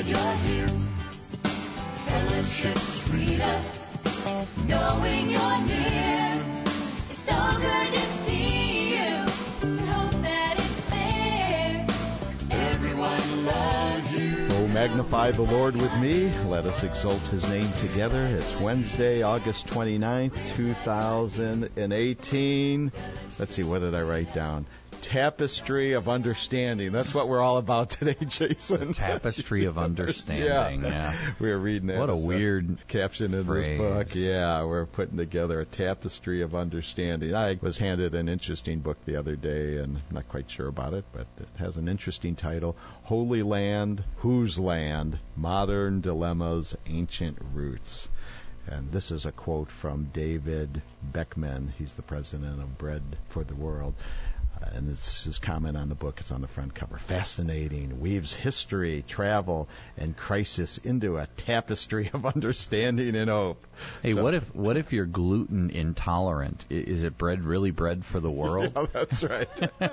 you're here. Fellowship's freedom, knowing you're near. It's so good to see you. Hope that it's there. Everyone loves you. Oh, magnify the Lord with me. Let us exalt his name together. It's Wednesday, August 29th, 2018. Let's see, what did I write down? Tapestry of understanding. That's what we're all about today, Jason. Tapestry of understanding. Yeah. We were reading that. What a weird caption in phrase. This book. Yeah, we're putting together a tapestry of understanding. I was handed an interesting book the other day, and I'm not quite sure about it, but it has an interesting title, Holy Land, Whose Land? Modern Dilemmas, Ancient Roots. And this is a quote from David Beckman. He's the president of Bread for the World. And it's his comment on the book. It's on the front cover. Fascinating. Weaves history, travel, and crisis into a tapestry of understanding and hope. Hey, so, what if you're gluten intolerant? Is it really bread for the world? Yeah, that's right.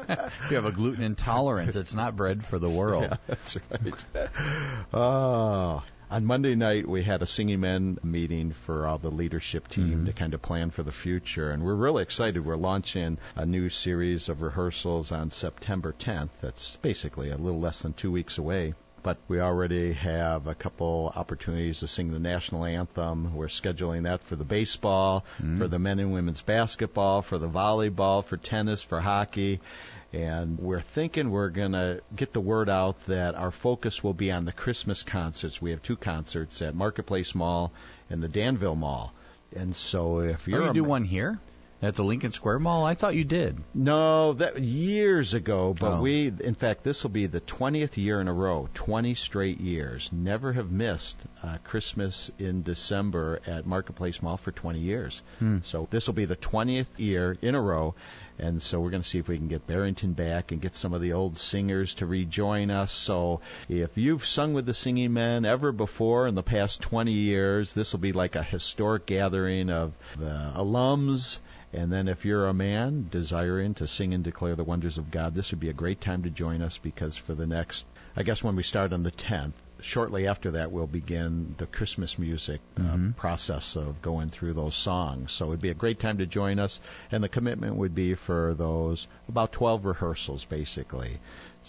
If you have a gluten intolerance, it's not bread for the world. Yeah, that's right. Oh. On Monday night, we had a Singing Men meeting for all the leadership team to kind of plan for the future. And we're really excited. We're launching a new series of rehearsals on September 10th. That's basically a little less than 2 weeks away. But we already have a couple opportunities to sing the national anthem. We're scheduling that for the baseball, for the men and women's basketball, for the volleyball, for tennis, for hockey. And we're thinking we're going to get the word out that our focus will be on the Christmas concerts. We have 2 concerts at Marketplace Mall and the Danville Mall. And so if you're... you do one here? At the Lincoln Square Mall? I thought you did. No, that years ago, but in fact, this will be the 20th year in a row, 20 straight years. Never have missed Christmas in December at Marketplace Mall for 20 years. So this will be the 20th year in a row, and so we're going to see if we can get Barrington back and get some of the old singers to rejoin us. So if you've sung with the Singing Men ever before in the past 20 years, this will be like a historic gathering of the alums. And then if you're a man desiring to sing and declare the wonders of God, this would be a great time to join us, because for the next, I guess when we start on the 10th, shortly after that we'll begin the Christmas music process of going through those songs. So it would be a great time to join us, and the commitment would be for those about 12 rehearsals basically.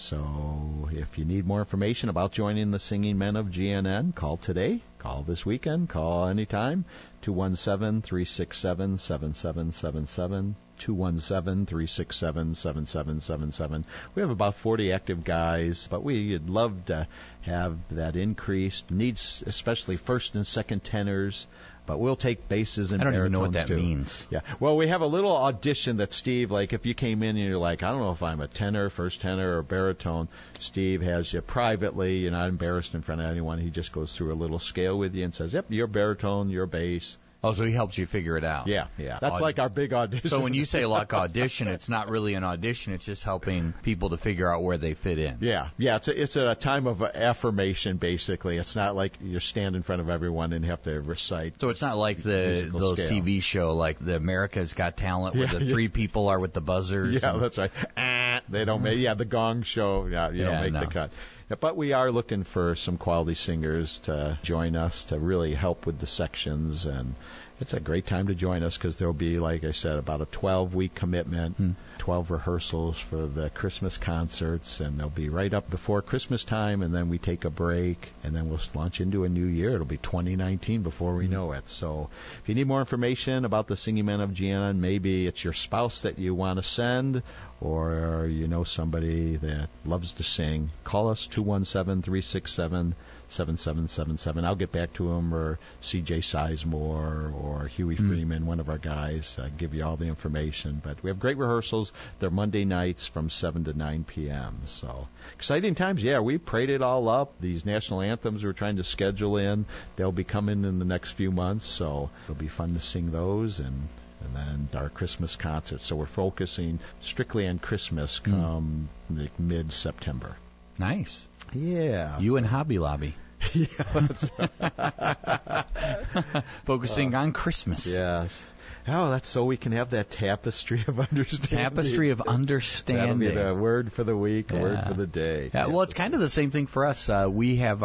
So if you need more information about joining the Singing Men of GNN, call today, call this weekend, call anytime, 217-367-7777, 217-367-7777. We have about 40 active guys, but we'd love to have that increased. Needs especially first and second tenors, but we'll take basses and baritones too. I don't even know what that means. Yeah. Well, we have a little audition that Steve, like if you came in and you're like, I don't know if I'm a tenor, first tenor, or baritone, Steve has you privately. You're not embarrassed in front of anyone. He just goes through a little scale with you and says, yep, you're baritone, you're bass. Oh, so he helps you figure it out. Yeah. That's like our big audition. So when you say like audition, it's not really an audition. It's just helping people to figure out where they fit in. Yeah. It's a time of affirmation, basically. It's not like you stand in front of everyone and have to recite. So it's not like those scale. TV show like the America's Got Talent where the 3 people are with the buzzers. Yeah, that's right. They don't make the Gong Show. Yeah, you don't make the cut. But we are looking for some quality singers to join us to really help with the sections, and it's a great time to join us because there'll be, like I said, about a 12-week commitment, 12 rehearsals for the Christmas concerts, and they'll be right up before Christmas time, and then we take a break, and then we'll launch into a new year. It'll be 2019 before we know it. So if you need more information about the Singing Men of GNN, maybe it's your spouse that you want to send, or you know somebody that loves to sing, call us 217-367-7777. I'll get back to him, or C.J. Sizemore or Huey Freeman, one of our guys, give you all the information. But we have great rehearsals. They're Monday nights from 7 to 9 p.m. So exciting times. Yeah, we prayed it all up. These national anthems we're trying to schedule in, they'll be coming in the next few months. So it'll be fun to sing those, and then our Christmas concerts. So we're focusing strictly on Christmas come mid-September. Nice. Yeah. You and Hobby Lobby. Yeah, that's right. Focusing on Christmas. Yes. Oh, that's so we can have that tapestry of understanding. Tapestry of understanding. That'll be the word for the week, word for the day. Yeah, well, it's kind of the same thing for us. We have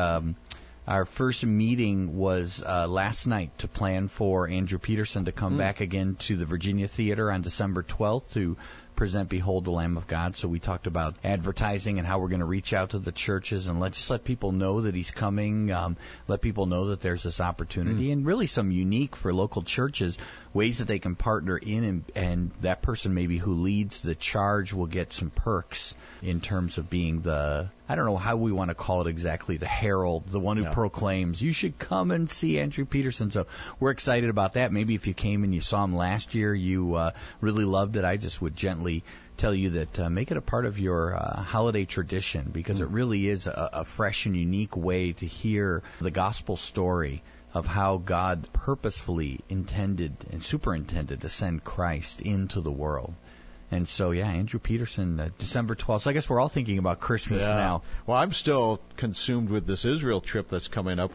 our first meeting was last night to plan for Andrew Peterson to come back again to the Virginia Theater on December 12th to present Behold the Lamb of God. So we talked about advertising and how we're going to reach out to the churches and let people know that he's coming, let people know that there's this opportunity, and really some unique for local churches ways that they can partner in, and that person maybe who leads the charge will get some perks in terms of being the, I don't know how we want to call it exactly, the herald, the one who proclaims, you should come and see Andrew Peterson. So we're excited about that. Maybe if you came and you saw him last year, you really loved it. I just would gently tell you that make it a part of your holiday tradition, because it really is a fresh and unique way to hear the gospel story of how God purposefully intended and superintended to send Christ into the world. And so, Andrew Peterson, December 12th. So I guess we're all thinking about Christmas now. Well, I'm still consumed with this Israel trip that's coming up,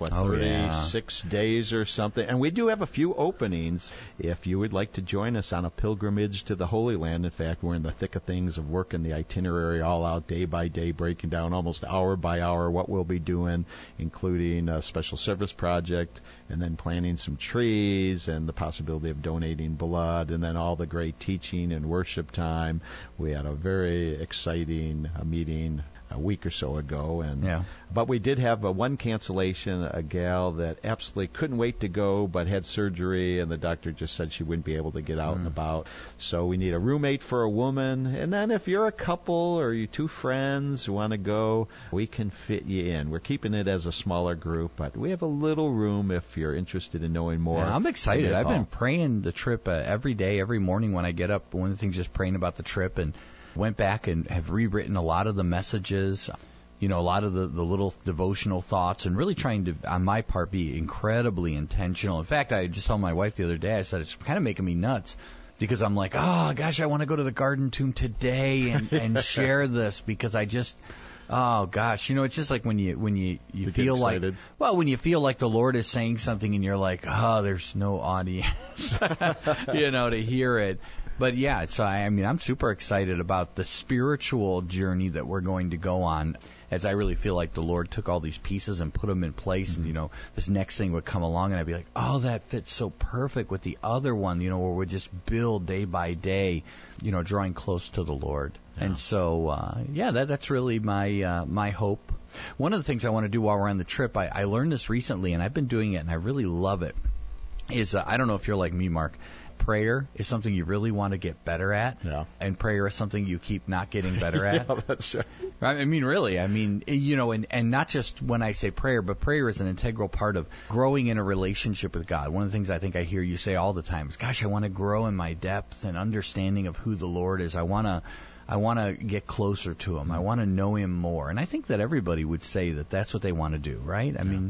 36 days or something. And we do have a few openings if you would like to join us on a pilgrimage to the Holy Land. In fact, we're in the thick of things of working the itinerary all out day by day, breaking down almost hour by hour what we'll be doing, including a special service project, and then planting some trees and the possibility of donating blood, and then all the great teaching and worship time. We had a very exciting meeting a week or so ago, but we did have one cancellation, a gal that absolutely couldn't wait to go but had surgery, and the doctor just said she wouldn't be able to get out and about. So we need a roommate for a woman, and then if you're a couple or you two friends who want to go, we can fit you in. We're keeping it as a smaller group, but we have a little room if you're interested in knowing more. I'm excited. I've been praying the trip every day, every morning when I get up. One of the things, just praying about the trip, and went back and have rewritten a lot of the messages, a lot of the little devotional thoughts, and really trying to, on my part, be incredibly intentional. In fact, I just told my wife the other day, I said, it's kind of making me nuts, because I'm like, oh, gosh, I want to go to the Garden Tomb today and share this, because I just... Oh gosh, it's just like when you feel like, when you feel like the Lord is saying something and you're like, oh, there's no audience, to hear it. But so I'm super excited about the spiritual journey that we're going to go on, as I really feel like the Lord took all these pieces and put them in place, and this next thing would come along and I'd be like, oh, that fits so perfect with the other one, where we just build day by day, drawing close to the Lord. And so, that's really my hope. One of the things I want to do while we're on the trip, I learned this recently, and I've been doing it, and I really love it, is I don't know if you're like me, Mark. Prayer is something you really want to get better at, and prayer is something you keep not getting better at. That's right. Really. And not just when I say prayer, but prayer is an integral part of growing in a relationship with God. One of the things I think I hear you say all the time is, gosh, I want to grow in my depth and understanding of who the Lord is. I want to get closer to Him. I want to know Him more. And I think that everybody would say that that's what they want to do, right?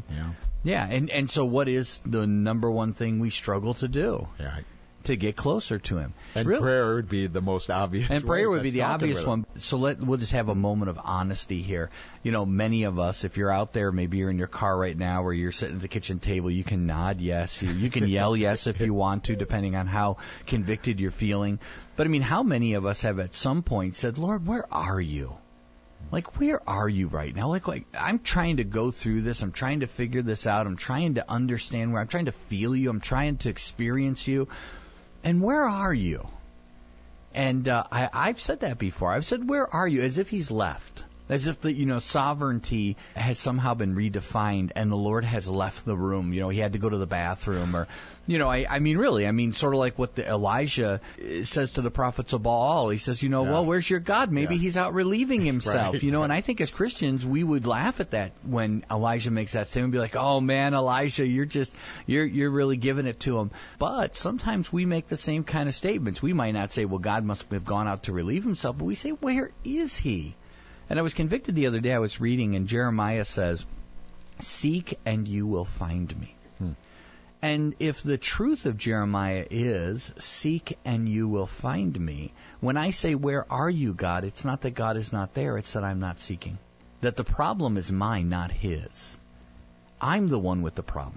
And so what is the number one thing we struggle to do? To get closer to Him. And prayer would be the most obvious one. And prayer would be the obvious one. So we'll just have a moment of honesty here. Many of us, if you're out there, maybe you're in your car right now or you're sitting at the kitchen table, you can nod yes. You can yell yes if you want to, depending on how convicted you're feeling. But how many of us have at some point said, Lord, where are you? Like, where are you right now? Like I'm trying to go through this. I'm trying to figure this out. I'm trying to understand where. I'm trying to feel you. I'm trying to experience you. And where are you? And I've said that before. I've said, where are you? As if He's left. As if the sovereignty has somehow been redefined and the Lord has left the room. He had to go to the bathroom, or really, sort of like what Elijah says to the prophets of Baal. He says, well, where's your God? Maybe He's out relieving Himself. Right. And I think as Christians we would laugh at that when Elijah makes that statement, and be like, oh man, Elijah, you're really giving it to him. But sometimes we make the same kind of statements. We might not say, well, God must have gone out to relieve Himself, but we say, where is He? And I was convicted the other day. I was reading, and Jeremiah says, seek and you will find me. And if the truth of Jeremiah is, seek and you will find me, when I say, where are you, God, it's not that God is not there, it's that I'm not seeking. That the problem is mine, not His. I'm the one with the problem.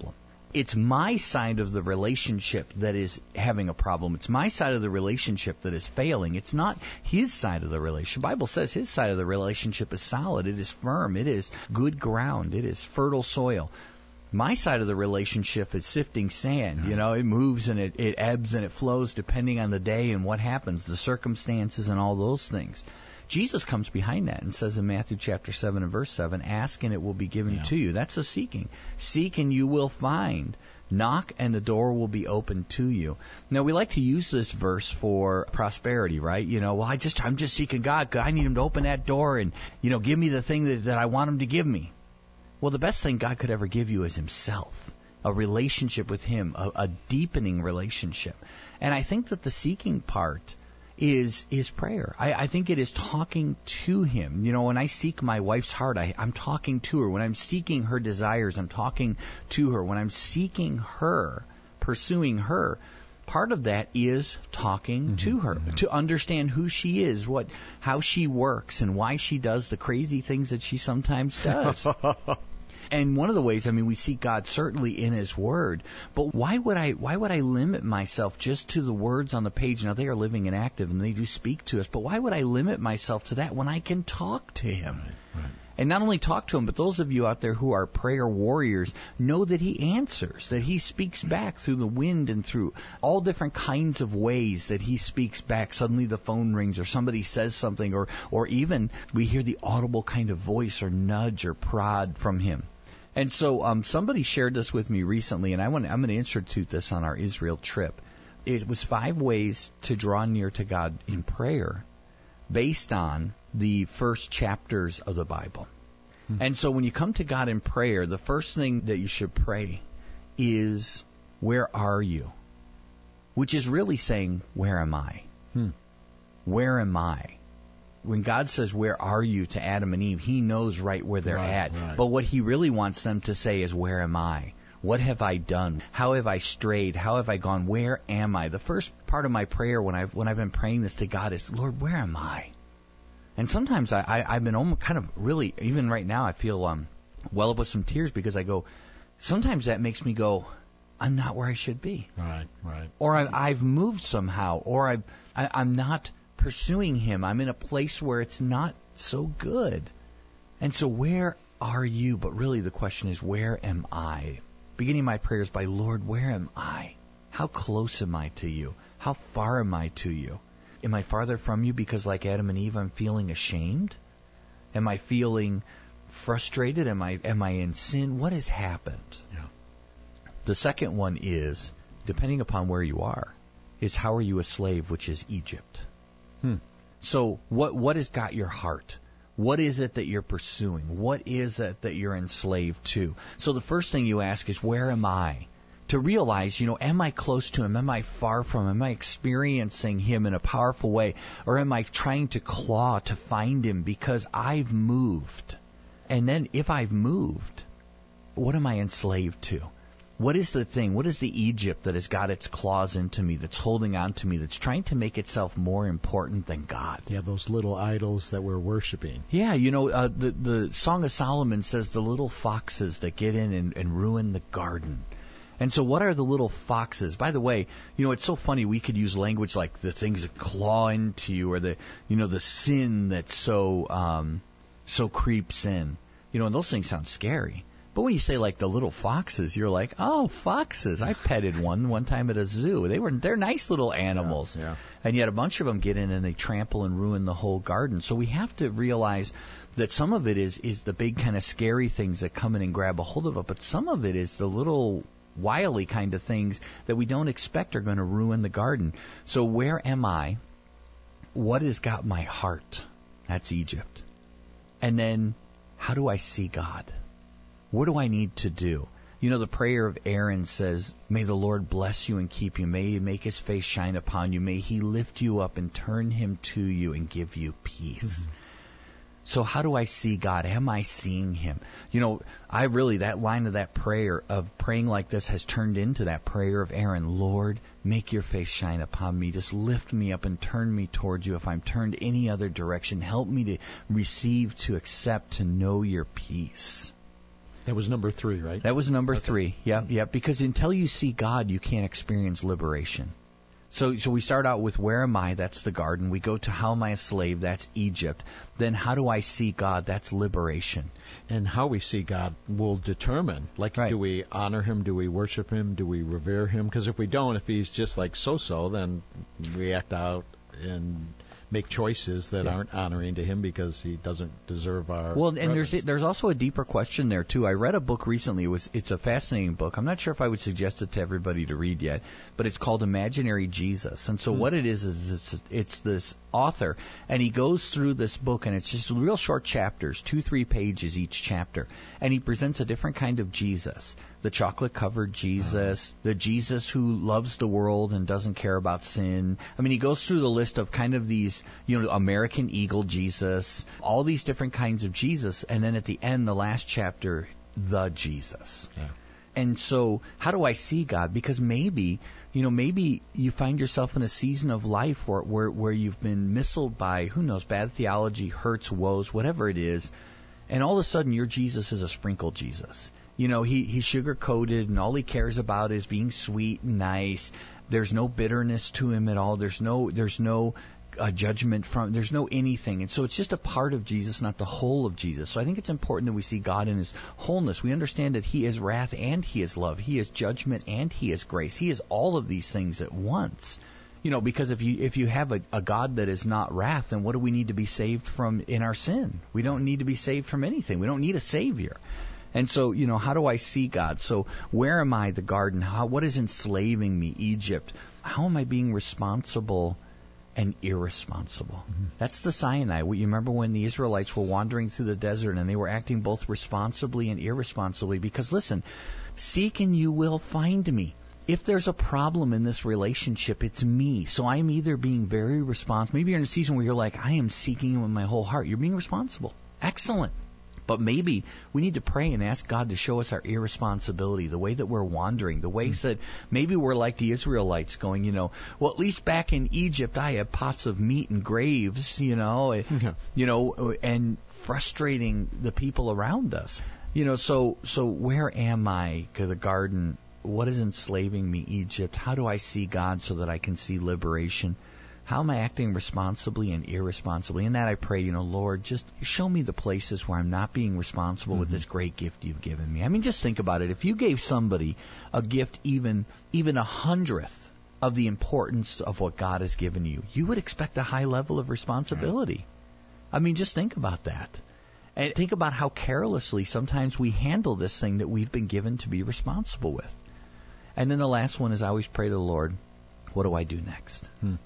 It's my side of the relationship that is having a problem. It's my side of the relationship that is failing. It's not his side of the relationship. The Bible says his side of the relationship is solid. It is firm. It is good ground. It is fertile soil. My side of the relationship is sifting sand. You know, it moves and it ebbs and it flows depending on the day and what happens, the circumstances and all those things. Jesus comes behind that and says in Matthew chapter 7 and verse 7, ask and it will be given to you. That's a seeking. Seek and you will find. Knock and the door will be opened to you. Now, we like to use this verse for prosperity, right? You know, well, I'm just seeking God. I need him to open that door and, you know, give me the thing that I want him to give me. Well, the best thing God could ever give you is himself, a relationship with him, a deepening relationship. And I think that the seeking part is prayer. I think it is talking to him. You know, when I seek my wife's heart, I'm talking to her. When I'm seeking her desires, I'm talking to her. When I'm seeking her, pursuing her, part of that is talking to her, to understand who she is, how she works, and why she does the crazy things that she sometimes does. And one of the ways, I mean, we seek God certainly in his word, but why would I limit myself just to the words on the page? Now, they are living and active, and they do speak to us, but why would I limit myself to that when I can talk to him? Right. And not only talk to him, but those of you out there who are prayer warriors know that he answers, that he speaks back through the wind and through all different kinds of ways that he speaks back. Suddenly the phone rings or somebody says something, or even we hear the audible kind of voice or nudge or prod from him. And so somebody shared this with me recently, and I'm going to institute this on our Israel trip. It was 5 ways to draw near to God in prayer based on the first chapters of the Bible. And so when you come to God in prayer, the first thing that you should pray is, where are you? Which is really saying, where am I? Where am I? When God says, where are you to Adam and Eve, he knows right where they're at. Right. But what he really wants them to say is, where am I? What have I done? How have I strayed? How have I gone? Where am I? The first part of my prayer when I've been praying this to God is, Lord, where am I? And sometimes I've been almost kind of really, even right now, I feel well up with some tears because I go, sometimes that makes me go, I'm not where I should be. Right. Or I've moved somehow, or I'm not pursuing him. I'm in a place where it's not so good. And so where are you? But really the question is, where am I? Beginning my prayers by, Lord, where am I? How close am I to you? How far am I to you? Am I farther from you because, like Adam and Eve, I'm feeling ashamed? Am I feeling frustrated? Am I in sin? What has happened? Yeah. The second one is, depending upon where you are, is how are you a slave, which is Egypt. So what has got your heart? What is it that you're pursuing? What is it that you're enslaved to? So the first thing you ask is, where am I? To realize, am I close to him? Am I far from him? Am I experiencing him in a powerful way? Or am I trying to claw to find him because I've moved? And then if I've moved, what am I enslaved to? What is the thing? What is the Egypt that has got its claws into me, that's holding on to me, that's trying to make itself more important than God? Yeah, those little idols that we're worshiping. Yeah, the Song of Solomon says the little foxes that get in and ruin the garden. And so what are the little foxes? By the way, it's so funny. We could use language like the things that claw into you, or the sin that so creeps in. And those things sound scary. But when you say like the little foxes, you're like, oh, foxes. I petted one time at a zoo. They're nice little animals. Yeah. And yet a bunch of them get in and they trample and ruin the whole garden. So we have to realize that some of it is the big kind of scary things that come in and grab a hold of it, but some of it is the little wily kind of things that we don't expect are going to ruin the garden. So where am I? What has got my heart? That's Egypt. And then how do I see God? What do I need to do? The prayer of Aaron says, may the Lord bless you and keep you. May he make his face shine upon you. May he lift you up and turn him to you and give you peace. Mm-hmm. So how do I see God? Am I seeing him? That line of that prayer of praying like this has turned into that prayer of Aaron. Lord, make your face shine upon me. Just lift me up and turn me towards you. If I'm turned any other direction, help me to receive, to accept, to know your peace. That was number 3, right? That was number 3. Yeah. Because until you see God, you can't experience liberation. So we start out with where am I? That's the garden. We go to how am I a slave? That's Egypt. Then how do I see God? That's liberation. And how we see God will determine, Right. Do we honor Him? Do we worship Him? Do we revere Him? Because if we don't, if He's just like so-so, then we act out and make choices that aren't honoring to Him because He doesn't deserve our Well, and reverence. there's also a deeper question there too. I read a book recently. It's a fascinating book. I'm not sure if I would suggest it to everybody to read yet, but it's called Imaginary Jesus. And so what it is it's this author, and he goes through this book, and it's just real short chapters, 2-3 pages each chapter, and he presents a different kind of Jesus. The chocolate-covered Jesus, the Jesus who loves the world and doesn't care about sin. I mean, he goes through the list of kind of these, American Eagle Jesus, all these different kinds of Jesus, and then at the end, the last chapter, the Jesus. Yeah. And so, how do I see God? Because maybe you find yourself in a season of life where you've been missiled by, who knows, bad theology, hurts, woes, whatever it is, and all of a sudden your Jesus is a sprinkled Jesus. He's sugar-coated, and all he cares about is being sweet and nice. There's no bitterness to him at all. There's no judgment from. There's no anything. And so it's just a part of Jesus, not the whole of Jesus. So I think it's important that we see God in His wholeness. We understand that He is wrath and He is love. He is judgment and He is grace. He is all of these things at once. Because if you have a God that is not wrath, then what do we need to be saved from in our sin? We don't need to be saved from anything. We don't need a Savior. And so, how do I see God? So where am I, the garden? What is enslaving me, Egypt? How am I being responsible and irresponsible? Mm-hmm. That's the Sinai. You remember when the Israelites were wandering through the desert and they were acting both responsibly and irresponsibly? Because listen, seek and you will find me. If there's a problem in this relationship, it's me. So I'm either being very responsible. Maybe you're in a season where you're like, I am seeking Him with my whole heart. You're being responsible. Excellent. But maybe we need to pray and ask God to show us our irresponsibility, the way that we're wandering, the ways that maybe we're like the Israelites going, well, at least back in Egypt I had pots of meat and graves, and frustrating the people around us. So where am I, the garden? What is enslaving me, Egypt? How do I see God so that I can see liberation? How am I acting responsibly and irresponsibly? In that I pray, Lord, just show me the places where I'm not being responsible with this great gift You've given me. I mean, just think about it. If you gave somebody a gift even 100th of the importance of what God has given you, you would expect a high level of responsibility. I mean, just think about that. And think about how carelessly sometimes we handle this thing that we've been given to be responsible with. And then the last one is I always pray to the Lord, what do I do next?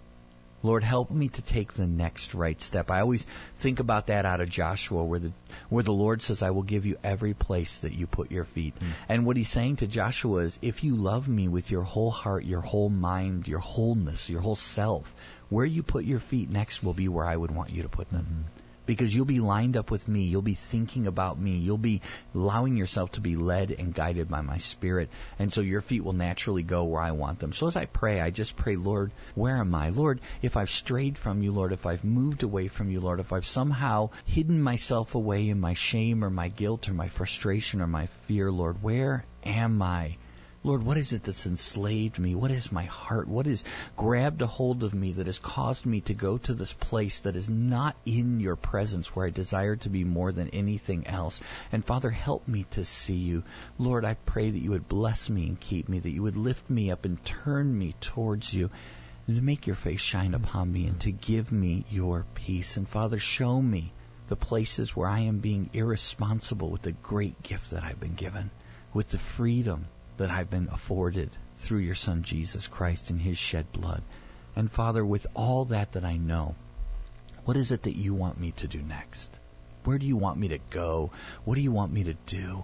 Lord, help me to take the next right step. I always think about that out of Joshua, where the Lord says, I will give you every place that you put your feet. And what He's saying to Joshua is, if you love me with your whole heart, your whole mind, your wholeness, your whole self, where you put your feet next will be where I would want you to put them. Because you'll be lined up with me. You'll be thinking about me. You'll be allowing yourself to be led and guided by my Spirit. And so your feet will naturally go where I want them. So as I pray, I just pray, Lord, where am I? Lord, if I've strayed from You, Lord, if I've moved away from You, Lord, if I've somehow hidden myself away in my shame or my guilt or my frustration or my fear, Lord, where am I? Lord, what is it that's enslaved me? What is my heart? What has grabbed a hold of me that has caused me to go to this place that is not in Your presence, where I desire to be more than anything else? And Father, help me to see You. Lord, I pray that You would bless me and keep me, that You would lift me up and turn me towards You, and to make Your face shine upon me and to give me Your peace. And Father, show me the places where I am being irresponsible with the great gift that I've been given, with the freedom that I've been afforded through Your Son Jesus Christ and His shed blood. And Father, with all that I know, what is it that You want me to do next? Where do You want me to go? What do You want me to do?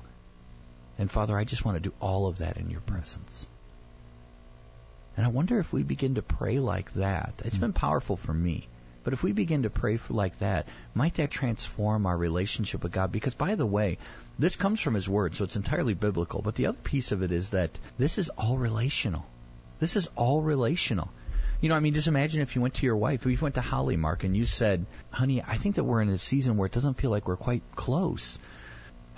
And Father, I just want to do all of that in Your presence. And I wonder if we begin to pray like that. It's been powerful for me. But if we begin to pray like that, might that transform our relationship with God? Because, by the way, this comes from His Word, so it's entirely biblical. But the other piece of it is that this is all relational. This is all relational. Just imagine if you went to your wife, if you went to Holly, Mark, and you said, honey, I think that we're in a season where it doesn't feel like we're quite close.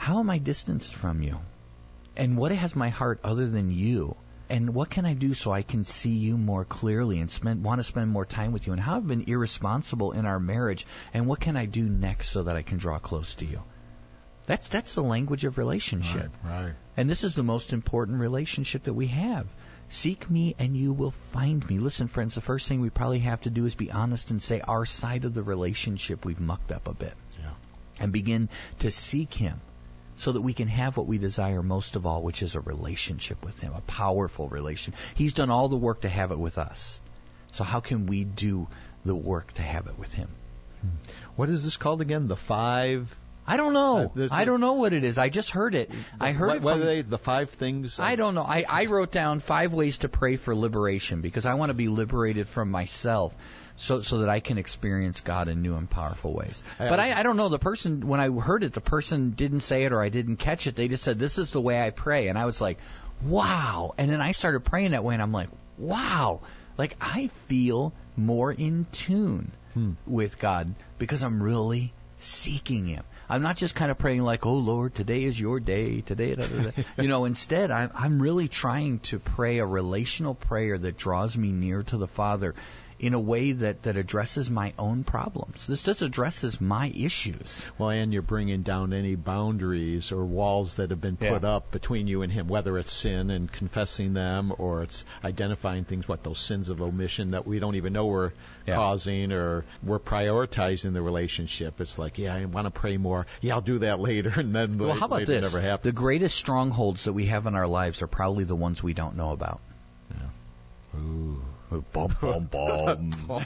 how am I distanced from you? And what has my heart other than you? And what can I do so I can see you more clearly and want to spend more time with you? And how I've been irresponsible in our marriage, and what can I do next so that I can draw close to you? That's the language of relationship. Right. And this is the most important relationship that we have. Seek me and you will find me. Listen, friends, the first thing we probably have to do is be honest and say our side of the relationship we've mucked up a bit. Yeah. And begin to seek him so that we can have what we desire most of all, which is a relationship with him, a powerful relation. He's done all the work to have it with us. So how can we do the work to have it with him? What is this called again? The 5... I don't know. I don't know what it is. I just heard it. I heard it what from... are they? The 5 things? I don't know. I wrote down 5 ways to pray for liberation because I want to be liberated from myself so that I can experience God in new and powerful ways. But I don't know. The person, when I heard it, the person didn't say it or I didn't catch it. They just said, this is the way I pray. And I was like, wow. And then I started praying that way and I'm like, wow. Like I feel more in tune with God because I'm really seeking him. I'm not just kind of praying like, oh, Lord, today is your day, today, instead, I'm really trying to pray a relational prayer that draws me near to the Father in a way that addresses my own problems. This just addresses my issues. Well, and you're bringing down any boundaries or walls that have been put up between you and him, whether it's sin and confessing them or it's identifying things, those sins of omission that we don't even know we're causing, or we're prioritizing the relationship. It's like, I want to pray more. Yeah, I'll do that later, and then how about later this? Never happens. The greatest strongholds that we have in our lives are probably the ones we don't know about. Yeah. Ooh. Bum, bum, bum.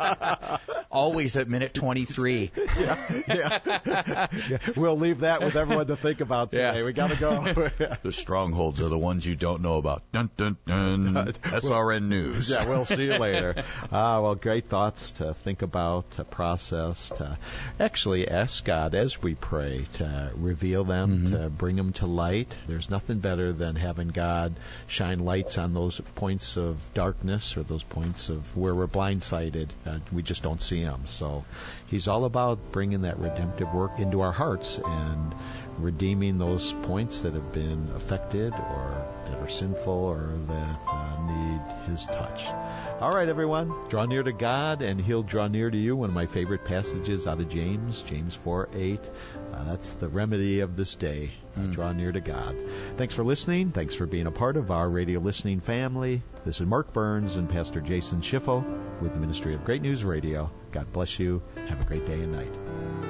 Always at minute 23. Yeah. We'll leave that with everyone to think about today. We got to go. The strongholds are the ones you don't know about. Dun, dun, dun. SRN News. Yeah, we'll see you later. Well, great thoughts to think about, to process, to actually ask God as we pray to reveal them, to bring them to light. There's nothing better than having God shine lights on those points of darkness or those points of where we're blindsided. We just don't see them. So he's all about bringing that redemptive work into our hearts and redeeming those points that have been affected or that are sinful or that need his touch. All right, everyone, draw near to God and he'll draw near to you. One of my favorite passages out of James 4:8. That's the remedy of this day. Draw near to God. Thanks for listening. Thanks for being a part of our radio listening family. This is Mark Burns and Pastor Jason Schiffel with the Ministry of Great News Radio. God bless you. Have a great day and night.